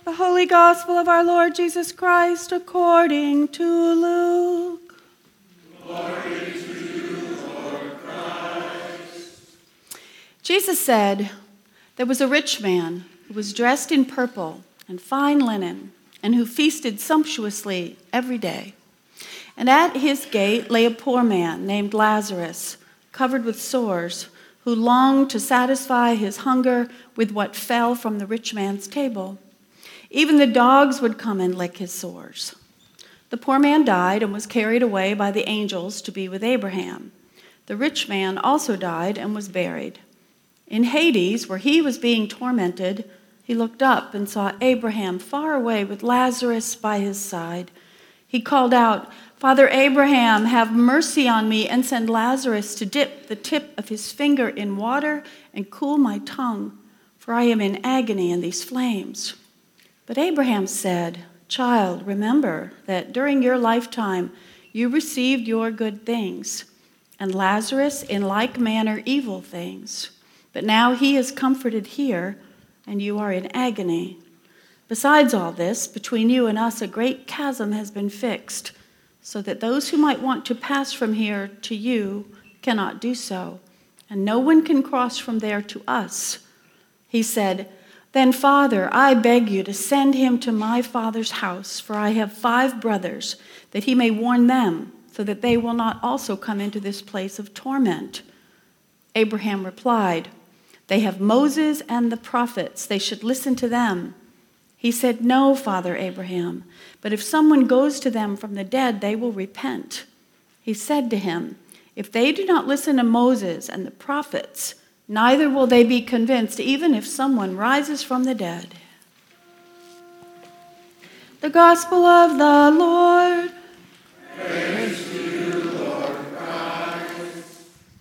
The Holy Gospel of our Lord Jesus Christ according to Luke. Glory to you, Lord Christ. Jesus said, "There was a rich man who was dressed in purple and fine linen, and who feasted sumptuously every day. And at his gate lay a poor man named Lazarus, covered with sores, who longed to satisfy his hunger with what fell from the rich man's table. Even the dogs would come and lick his sores. The poor man died and was carried away by the angels to be with Abraham. The rich man also died and was buried. In Hades, where he was being tormented, he looked up and saw Abraham far away with Lazarus by his side. He called out, 'Father Abraham, have mercy on me and send Lazarus to dip the tip of his finger in water and cool my tongue, for I am in agony in these flames.' But Abraham said, 'Child, remember that during your lifetime you received your good things, and Lazarus in like manner evil things. But now he is comforted here, and you are in agony. Besides all this, between you and us a great chasm has been fixed, so that those who might want to pass from here to you cannot do so, and no one can cross from there to us.' He said, 'Then, Father, I beg you to send him to my father's house, for I have 5 brothers, that he may warn them, so that they will not also come into this place of torment.' Abraham replied, 'They have Moses and the prophets. They should listen to them.' He said, 'No, Father Abraham, but if someone goes to them from the dead, they will repent.' He said to him, 'If they do not listen to Moses and the prophets, neither will they be convinced, even if someone rises from the dead.'" The Gospel of the Lord.